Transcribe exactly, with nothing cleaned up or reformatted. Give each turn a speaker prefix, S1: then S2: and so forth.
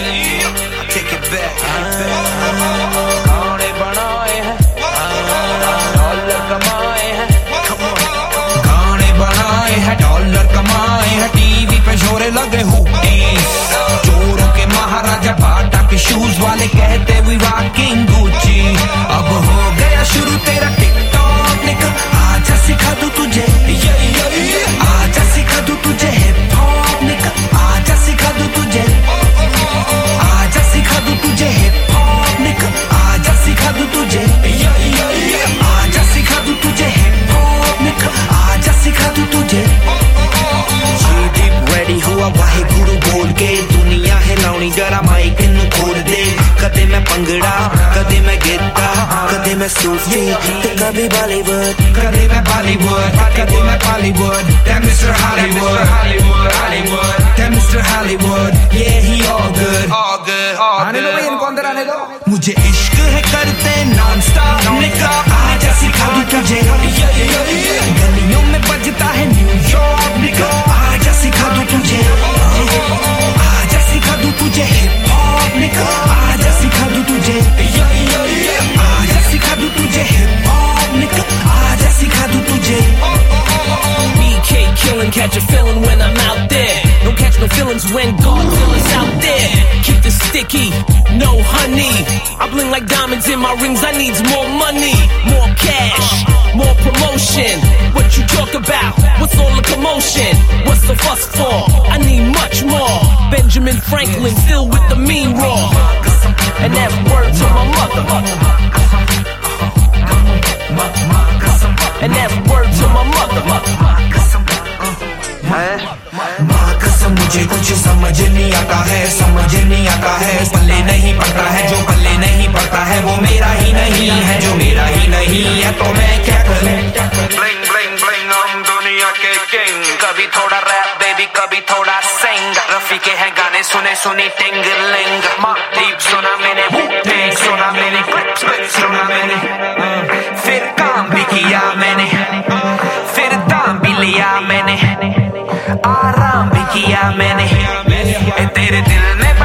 S1: take it back. गाने बनाए हैं, डॉलर कमाए हैं, गाने बनाए हैं, डॉलर कमाए हैं, टीवी पे शोरे लगे हुक्कीज, चोरों के महाराजा बाटा के शूज वाले कहते वी रॉकिंग गुच्ची। अब हो गया शुरू तेरा टिकटॉक निकल, आजा सिखा दूं तुझे, आजा सिखा दूं तुझे हिप हॉप निकल, आजा सिखा दूं तुझे, आजा सिखा दूं तुझे हिप हॉप निकल, आजा सिखा दूं तुझे, आजा सिखा दूं तुझे हिप हॉप निकल, आजा सिखा दूं तुझे। रेडी हुआ वाहे गुरु बोल के, दुनिया है लाउनी जरा माइक नू खोल दे। कदे मैं पंगड़ा, कदे मैं गिद्दा, कदे मैं सूफी, ते कभी बॉलीवुड, कदे मैं बॉलीवुड, कदे मैं Bollywood. That Mister Hollywood, Hollywood, Hollywood, that Mister Hollywood, yeah he all good, all good, all good। आने दो भाई इनको अंदर आने दो। मुझे इश्क है करते नॉन स्टॉप निकल, आजा सिखा दूं तुझे, गलियों में बजता है न्यूयॉर्क निकल, आजा सिखा दूं तुझे, आजा सिखा दूं तुझे हिप हॉप निकल, आजा सिखा दूं तुझे, आजा सिखा दूं तुझे हिप हॉप निकल, आजा सिखा दूं तुझे।
S2: B K killing, catch a feeling when I'm out there. Don't catch no feelings when Godzilla's out there. Keep this sticky, no honey. I bling like diamonds in my rings. I needs more money, more cash, more promotion. What you talk about? What's all the commotion? What's the fuss for? I need much more. Benjamin Franklin still with the mean raw, and that's word to my mother. And that's word to my mother.
S1: माँ कसम मुझे कुछ समझ नहीं आता है, समझ नहीं आता है, पल्ले नहीं पड़ता है, जो पल्ले नहीं पड़ता है वो मेरा ही नहीं है, जो मेरा ही नहीं है तो मैं क्या करूं।
S3: Bling bling bling हम दुनिया के किंग, कभी थोड़ा रैप बेबी कभी थोड़ा सिंग, रफी के हैं गाने सुने सुनी टिंगलिंग, दीप सुना मैंने, टेंग सुना मैंने, सुना मैंने, फिर काम भी किया मैंने, फिर दाम भी लिया मैंने, आराम भी किया मैंने, तेरे दिल में